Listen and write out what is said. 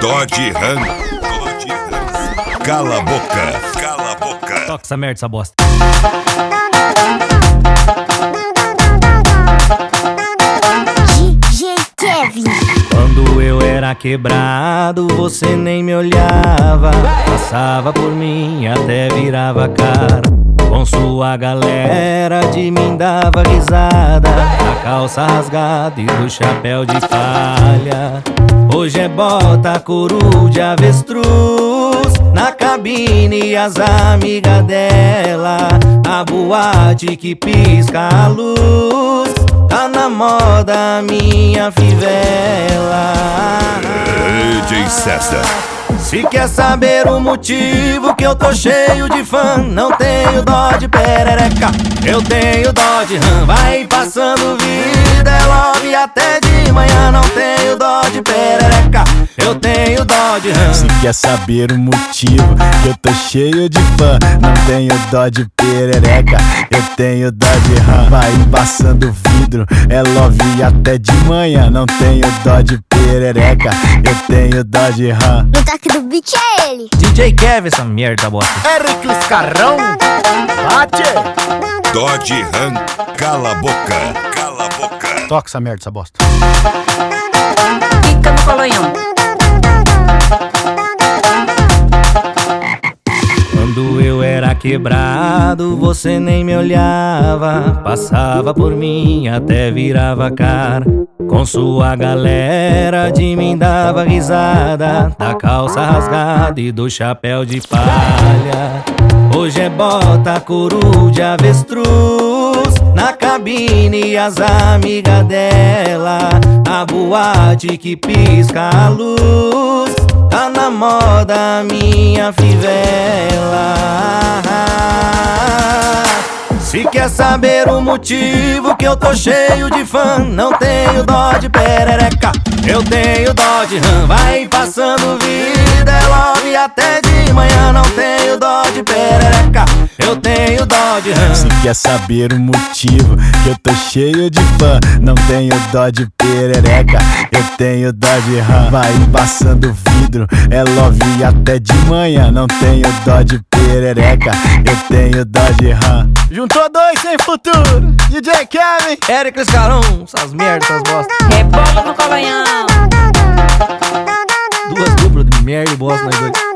Dodge Ram. Cala a boca. Cala a boca. Toca essa merda, essa bosta. DJ Kevin. Quando eu era quebrado, você nem me olhava. Passava por mim, até virava cara. Com sua galera de mim dava risada, da calça rasgada e do chapéu de palha. Hoje é bota, couro de avestruz na cabine e as amigas dela. A boate que pisca a luz, tá na moda minha fivela. DJ César. Se quer saber o motivo que eu tô cheio de fã, não tenho dó de perereca, eu tenho dó de ram. Vai passando vida, é love até de manhã. Não tenho dó de perereca, eu tenho dó de ram. Se quer saber o motivo que eu tô cheio de fã, não tenho dó de perereca, eu tenho dó de ram. Vai passando vidro, é love até de manhã. Não tenho dó de perereca, eu tenho dó de ram. No toque do beat é ele. DJ Kevin, essa merda bosta. Hércules Carrão, bate! Dodge Ram. Cala a boca. Cala a boca. Toca essa merda, essa bosta. Fica no colanhão. Quando eu era quebrado, você nem me olhava. Passava por mim, até virava cara. Com sua galera de mim dava risada, da calça rasgada e do chapéu de palha. Hoje é bota, couro de avestruz na cabine e as amigas dela. A boate que pisca a luz, tá na moda minha fivela. Se quer saber o motivo que eu tô cheio de fã, não tenho dó de perereca, eu tenho dó de ram. Vai passando vida, é love até de manhã. Não tenho dó de perereca, eu tenho dó de ram. Se quer saber o motivo que eu tô cheio de fã, não tenho dó de perereca, eu tenho dó de ram. Vai passando vidro, é love até de manhã. Não tenho dó de perereca, eu tenho dó de ram. Juntou dois sem futuro, DJ Kevin, Hércules Carrão, essas merdas, essas bosta. Rebola no colanhão. Duas duplas de merda e bosta nós dois.